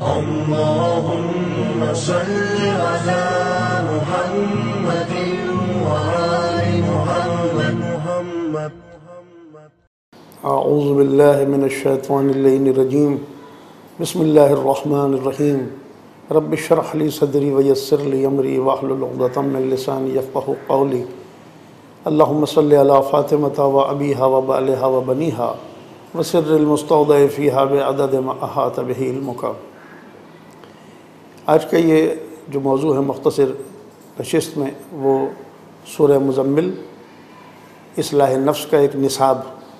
اللهم صل على محمد وآل محمد. اعوذ باللہ من الشیطان اللعین الرجیم. بسم اللہ الرحمن الرحیم. رب اشرح لی صدری ویسر لی امری واحلل عقدۃ من لسانی یفقہوا قولی. اللہم صل علی فاطمۃ و ابیہا و بالہا و بنیہا وسر المستودع فیہا بعدد ما احاط بہ علمک. آج کا یہ جو موضوع ہے مختصر نشست میں، وہ سورہ مزمل، اصلاح نفس کا ایک نصاب.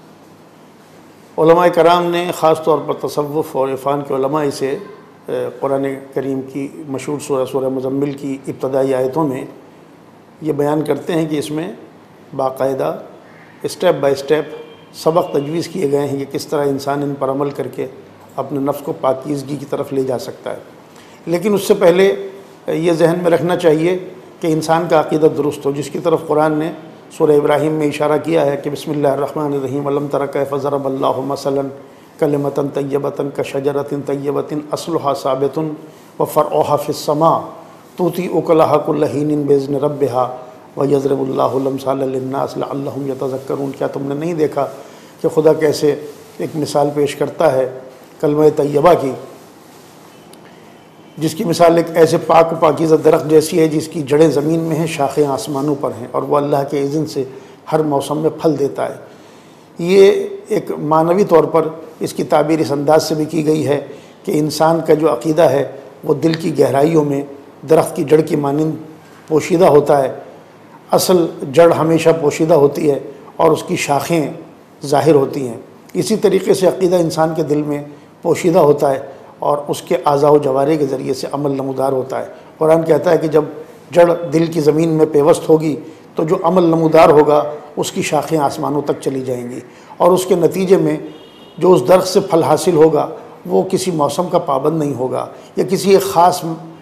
علماء کرام نے خاص طور پر تصوف اور عرفان کے علماء اسے قرآن کریم کی مشہور سورہ مزمل کی ابتدائی آیتوں میں یہ بیان کرتے ہیں کہ اس میں باقاعدہ اسٹیپ بائی اسٹیپ سبق تجویز کیے گئے ہیں کہ کس طرح انسان ان پر عمل کر کے اپنے نفس کو پاکیزگی کی طرف لے جا سکتا ہے. لیکن اس سے پہلے یہ ذہن میں رکھنا چاہیے کہ انسان کا عقیدہ درست ہو، جس کی طرف قرآن نے سورہ ابراہیم میں اشارہ کیا ہے کہ بسم اللہ الرحمن الرحیم. الم تر کیف ضرب اللہ مثلا کلمۃ طیبۃ کشجرۃ طیبۃ اصلھا ثابت وفرعھا فی السماء تؤتی اکلھا کل حین باذن ربھا ویضرب اللہ الامثال للناس لعلہم یتذکرون. کیا تم نے نہیں دیکھا کہ خدا کیسے ایک مثال پیش کرتا ہے کلمہ طیبہ کی، جس کی مثال ایک ایسے پاک و پاکیزہ درخت جیسی ہے جس کی جڑیں زمین میں ہیں، شاخیں آسمانوں پر ہیں، اور وہ اللہ کے اذن سے ہر موسم میں پھل دیتا ہے. یہ ایک معنوی طور پر اس کی تعبیر اس انداز سے بھی کی گئی ہے کہ انسان کا جو عقیدہ ہے وہ دل کی گہرائیوں میں درخت کی جڑ کی مانند پوشیدہ ہوتا ہے. اصل جڑ ہمیشہ پوشیدہ ہوتی ہے اور اس کی شاخیں ظاہر ہوتی ہیں. اسی طریقے سے عقیدہ انسان کے دل میں پوشیدہ ہوتا ہے اور اس کے اعضاء و جوارح کے ذریعے سے عمل نمودار ہوتا ہے. قرآن کہتا ہے کہ جب جڑ دل کی زمین میں پیوست ہوگی تو جو عمل نمودار ہوگا اس کی شاخیں آسمانوں تک چلی جائیں گی، اور اس کے نتیجے میں جو اس درخت سے پھل حاصل ہوگا وہ کسی موسم کا پابند نہیں ہوگا، یا کسی ایک خاص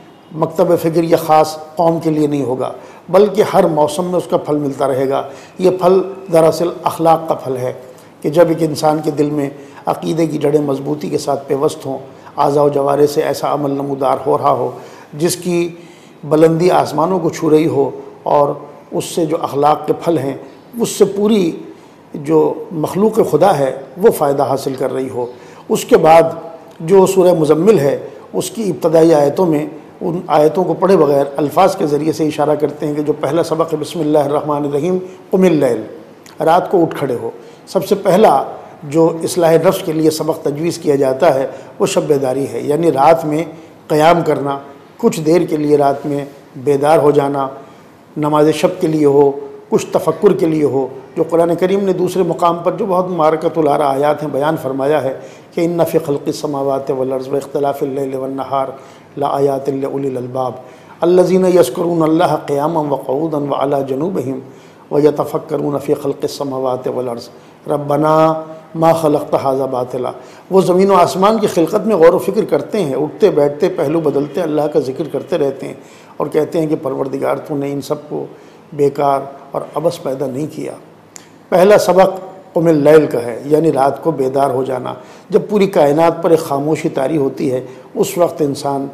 مکتب فکر یا خاص قوم کے لیے نہیں ہوگا، بلکہ ہر موسم میں اس کا پھل ملتا رہے گا. یہ پھل دراصل اخلاق کا پھل ہے کہ جب ایک انسان کے دل میں عقیدے کی جڑیں مضبوطی کے ساتھ پیوست ہوں، اعضاء و جوارح سے ایسا عمل نمودار ہو رہا ہو جس کی بلندی آسمانوں کو چھو رہی ہو، اور اس سے جو اخلاق کے پھل ہیں اس سے پوری جو مخلوق خدا ہے وہ فائدہ حاصل کر رہی ہو. اس کے بعد جو سورہ مزمل ہے اس کی ابتدائی آیتوں میں ان آیتوں کو پڑھے بغیر الفاظ کے ذریعے سے اشارہ کرتے ہیں کہ جو پہلا سبق ہے بسم اللہ الرحمن الرحیم قم اللیل، رات کو اٹھ کھڑے ہو. سب سے پہلا جو اصلاح نفس کے لیے سبق تجویز کیا جاتا ہے وہ شب بیداری ہے، یعنی رات میں قیام کرنا، کچھ دیر کے لیے رات میں بیدار ہو جانا، نماز شب کے لیے ہو، کچھ تفکر کے لیے ہو. جو قرآن کریم نے دوسرے مقام پر جو بہت مبارکۃ الارا آیات ہیں بیان فرمایا ہے کہ ان فی خلق السماوات والارض واختلاف اللیل والنہار لآیات لأولی الالباب الذین یذکرون اللہ قیاما وقعودا وعلی جنوبہم ویتفکرون فی خلق السماوات والارض ربنا ما خلقت ھذا باطلا. وہ زمین و آسمان کی خلقت میں غور و فکر کرتے ہیں، اٹھتے بیٹھتے پہلو بدلتے اللہ کا ذکر کرتے رہتے ہیں، اور کہتے ہیں کہ پروردگار تو نے ان سب کو بیکار اور عبث پیدا نہیں کیا. پہلا سبق قم اللیل کا ہے، یعنی رات کو بیدار ہو جانا. جب پوری کائنات پر ایک خاموشی طاری ہوتی ہے اس وقت انسان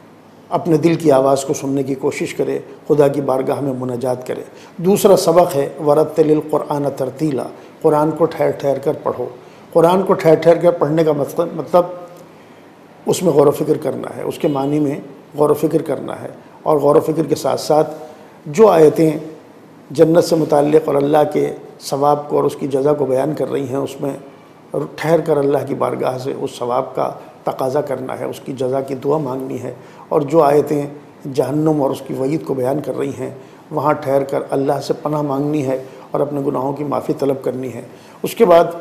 اپنے دل کی آواز کو سننے کی کوشش کرے، خدا کی بارگاہ میں مناجات کرے. دوسرا سبق ہے ورتل القرآن ترتیلا، قرآن کو ٹھہر ٹھہر کر پڑھو. قرآن کو ٹھہر ٹھہر کر پڑھنے کا مطلب اس میں غور و فکر کرنا ہے، اس کے معنی میں غور و فکر کرنا ہے، اور غور و فکر کے ساتھ ساتھ جو آیتیں جنت سے متعلق اور اللہ کے ثواب کو اور اس کی جزا کو بیان کر رہی ہیں اس میں ٹھہر کر اللہ کی بارگاہ سے اس ثواب کا تقاضا کرنا ہے، اس کی جزا کی دعا مانگنی ہے. اور جو آیتیں جہنم اور اس کی وعید کو بیان کر رہی ہیں وہاں ٹھہر کر اللہ سے پناہ مانگنی ہے اور اپنے گناہوں کی معافی طلب کرنی ہے. اس کے بعد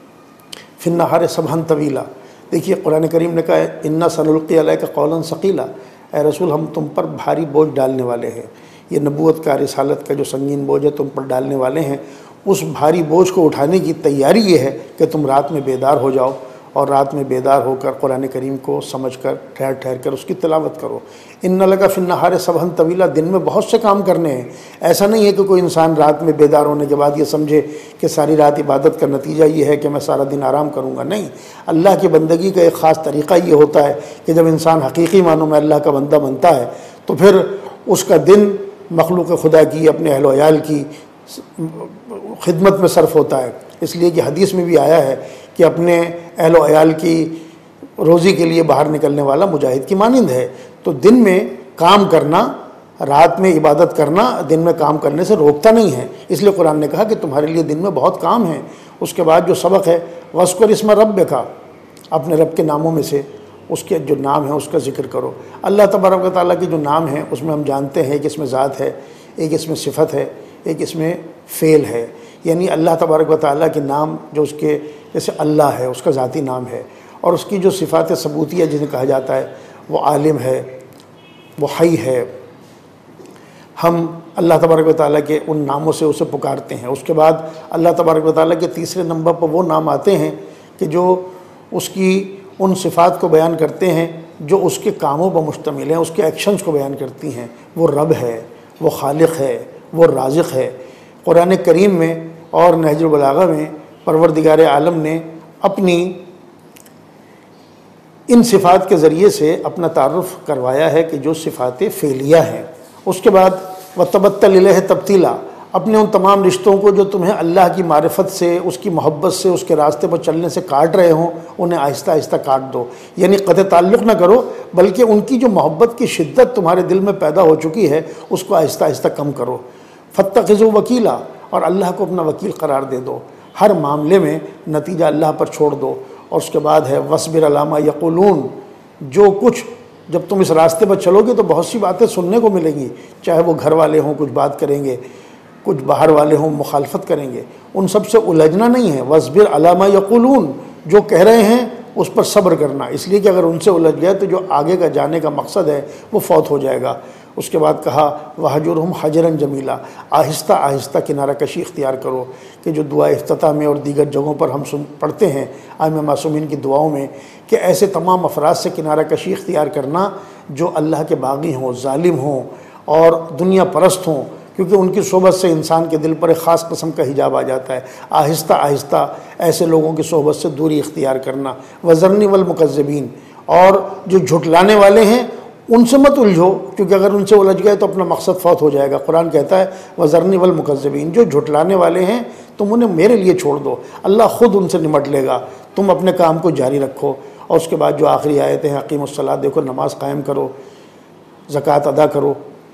فی النہار سبحا طویلا. دیکھیے قرآن کریم نے کہا ہے انا سنلقی علیک قولا ثقیلا، اے رسول ہم تم پر بھاری بوجھ ڈالنے والے ہیں. یہ نبوت کا، رسالت کا جو سنگین بوجھ ہے تم پر ڈالنے والے ہیں. اس بھاری بوجھ کو اٹھانے کی تیاری یہ ہے کہ تم رات میں بیدار ہو جاؤ اور رات میں بیدار ہو کر قرآن کریم کو سمجھ کر ٹھہر ٹھہر کر اس کی تلاوت کرو۔ ان لک فی النہار سبحا طویلا، دن میں بہت سے کام کرنے ہیں۔ ایسا نہیں ہے کہ کوئی انسان رات میں بیدار ہونے کے بعد یہ سمجھے کہ ساری رات عبادت کا نتیجہ یہ ہے کہ میں سارا دن آرام کروں گا، نہیں۔ اللہ کی بندگی کا ایک خاص طریقہ یہ ہوتا ہے کہ جب انسان حقیقی معنوں میں اللہ کا بندہ بنتا ہے تو پھر اس کا دن مخلوق خدا کی، اپنے اہل و عیال کی خدمت میں صرف ہوتا ہے۔ اس لیے کہ حدیث میں بھی آیا ہے کہ اپنے اہل و عیال کی روزی کے لیے باہر نکلنے والا مجاہد کی مانند ہے۔ تو دن میں کام کرنا، رات میں عبادت کرنا دن میں کام کرنے سے روکتا نہیں ہے۔ اس لیے قرآن نے کہا کہ تمہارے لیے دن میں بہت کام ہے۔ اس کے بعد جو سبق ہے وَاذْكُرِ اسْمَ رَبِّكَ، اپنے رب کے ناموں میں سے اس کے جو نام ہیں اس کا ذکر کرو۔ اللہ تبارک و تعالیٰ کے جو نام ہیں اس میں ہم جانتے ہیں کہ اس میں ذات ہے، ایک اس میں صفت ہے، ایک اس میں فعل ہے۔ یعنی اللہ تبارک و تعالیٰ کے نام جو اس کے، جیسے اللہ ہے اس کا ذاتی نام ہے، اور اس کی جو صفات ثبوتیہ جنہیں کہا جاتا ہے وہ عالم ہے، وہ حی ہے۔ ہم اللہ تبارک و تعالیٰ کے ان ناموں سے اسے پکارتے ہیں۔ اس کے بعد اللہ تبارک و تعالیٰ کے تیسرے نمبر پر وہ نام آتے ہیں کہ جو اس کی ان صفات کو بیان کرتے ہیں جو اس کے کاموں پر مشتمل ہیں، اس کے ایکشنز کو بیان کرتی ہیں۔ وہ رب ہے، وہ خالق ہے، وہ رازق ہے۔ قرآن کریم میں اور نہج البلاغہ میں پروردگار عالم نے اپنی ان صفات کے ذریعے سے اپنا تعارف کروایا ہے کہ جو صفات فعلیہ ہیں۔ اس کے بعد وَتَبَتَّلْ إِلَيْهِ تَبْتِيلًا، اپنے ان تمام رشتوں کو جو تمہیں اللہ کی معرفت سے، اس کی محبت سے، اس کے راستے پر چلنے سے کاٹ رہے ہوں، انہیں آہستہ آہستہ کاٹ دو۔ یعنی قطع تعلق نہ کرو، بلکہ ان کی جو محبت کی شدت تمہارے دل میں پیدا ہو چکی ہے اس کو آہستہ آہستہ کم کرو۔ فَاتَّخِذُوا وَكِيلًا، اور اللہ کو اپنا وکیل قرار دے دو۔ ہر معاملے میں نتیجہ اللہ پر چھوڑ دو۔ اور اس کے بعد ہے وَاصْبِرْ عَلَىٰ مَا يَقُولُونَ، جو کچھ جب تم اس راستے پر چلو گے تو بہت سی باتیں سننے کو ملیں گی، چاہے وہ گھر والے ہوں کچھ بات کریں گے، کچھ باہر والے ہوں مخالفت کریں گے، ان سب سے الجھنا نہیں ہے۔ وَاصْبِرْ عَلَىٰ مَا يَقُولُونَ، جو کہہ رہے ہیں اس پر صبر کرنا، اس لیے کہ اگر ان سے الجھ گئے تو جو آگے کا جانے کا مقصد ہے وہ فوت ہو جائے گا۔ اس کے بعد کہا وَهْجُرْهُمْ حَجْرًا جَمِيلًا، آہستہ آہستہ کنارہ کشی اختیار کرو، کہ جو دعا افتتاح میں اور دیگر جگہوں پر ہم پڑھتے ہیں ائمہ معصومین کی دعاؤں میں، کہ ایسے تمام افراد سے کنارہ کشی اختیار کرنا جو اللہ کے باغی ہوں، ظالم ہوں اور دنیا پرست ہوں، کیونکہ ان کی صحبت سے انسان کے دل پر ایک خاص قسم کا حجاب آ جاتا ہے۔ آہستہ آہستہ ایسے لوگوں کی صحبت سے دوری اختیار کرنا۔ وَذَرْنِي وَالْمُكَذِّبِينَ، اور جو جھٹلانے والے ہیں ان سے مت الجھو، کیونکہ اگر ان سے الجھ گئے تو اپنا مقصد فوت ہو جائے گا۔ قرآن کہتا ہے وَذَرْنِي وَالْمُكَذِّبِينَ، جو جھٹلانے والے ہیں تم انہیں میرے لیے چھوڑ دو، اللہ خود ان سے نمٹ لے گا، تم اپنے کام کو جاری رکھو۔ اور اس کے بعد جو آخری آیتیں ہیں اقیموا الصلاۃ، دیکھو نماز قائم کرو، زکوٰۃ ادا کرو،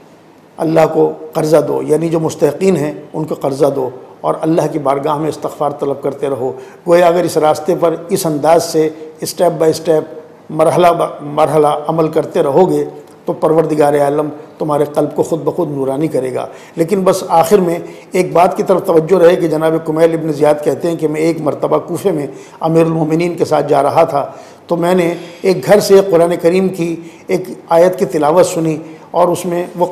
اللہ کو قرضہ دو، یعنی جو مستحقین ہیں ان کو قرضہ دو، اور اللہ کی بارگاہ میں استغفار طلب کرتے رہو۔ گویا اگر اس راستے پر اس انداز سے اسٹیپ بائی اسٹیپ، مرحلہ مرحلہ عمل کرتے رہو گے تو پروردگار عالم تمہارے قلب کو خود بخود نورانی کرے گا۔ لیکن بس آخر میں ایک بات کی طرف توجہ رہے کہ جناب کمیل ابن زیاد کہتے ہیں کہ میں ایک مرتبہ کوفے میں امیر المومنین کے ساتھ جا رہا تھا، تو میں نے ایک گھر سے قرآن کریم کی ایک آیت کی تلاوت سنی، اور اس میں وہ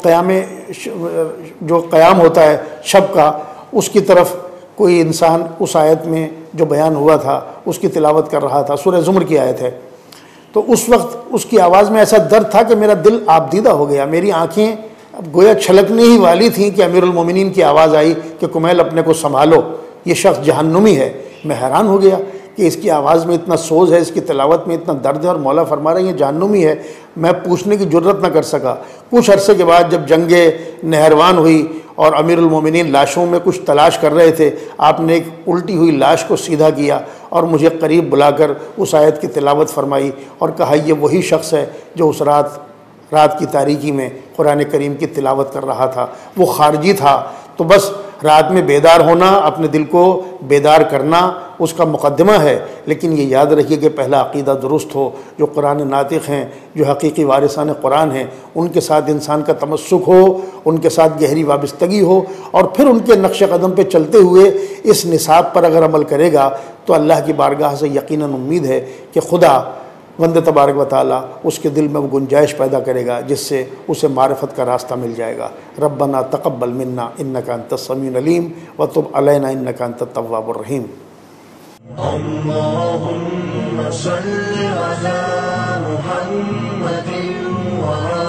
جو قیام ہوتا ہے شب کا، اس کی طرف کوئی انسان اس آیت میں جو بیان ہوا تھا اس کی تلاوت کر رہا تھا۔ سورہ زمر کی آیت ہے۔ تو اس وقت اس کی آواز میں ایسا درد تھا کہ میرا دل آبدیدہ ہو گیا، میری آنکھیں گویا چھلکنے ہی والی تھیں کہ امیر المومنین کی آواز آئی کہ کمیل اپنے کو سنبھالو، یہ شخص جہنمی ہے۔ میں حیران ہو گیا کہ اس کی آواز میں اتنا سوز ہے، اس کی تلاوت میں اتنا درد ہے، اور مولا فرما رہے ہیں یہ جہنمی ہے۔ میں پوچھنے کی جرت نہ کر سکا۔ کچھ عرصے کے بعد جب جنگ نہروان ہوئی اور امیر المومنین لاشوں میں کچھ تلاش کر رہے تھے، آپ نے ایک الٹی ہوئی لاش کو سیدھا کیا اور مجھے قریب بلا کر اس آیت کی تلاوت فرمائی اور کہا یہ وہی شخص ہے جو اس رات کی تاریکی میں قرآن کریم کی تلاوت کر رہا تھا، وہ خارجی تھا۔ تو بس رات میں بیدار ہونا، اپنے دل کو بیدار کرنا اس کا مقدمہ ہے، لیکن یہ یاد رکھیے کہ پہلا عقیدہ درست ہو۔ جو قرآن ناطق ہیں، جو حقیقی وارثان قرآن ہیں، ان کے ساتھ انسان کا تمسک ہو، ان کے ساتھ گہری وابستگی ہو، اور پھر ان کے نقش قدم پہ چلتے ہوئے اس نصاب پر اگر عمل کرے گا تو اللہ کی بارگاہ سے یقیناً امید ہے کہ خدا بند تبارک و تعالیٰ اس کے دل میں وہ گنجائش پیدا کرے گا جس سے اسے معرفت کا راستہ مل جائے گا۔ ربنا تقبل منا انک انت السمیع العلیم وتب علینا انک انت التواب الرحیم۔ اللهم صل على محمد وآل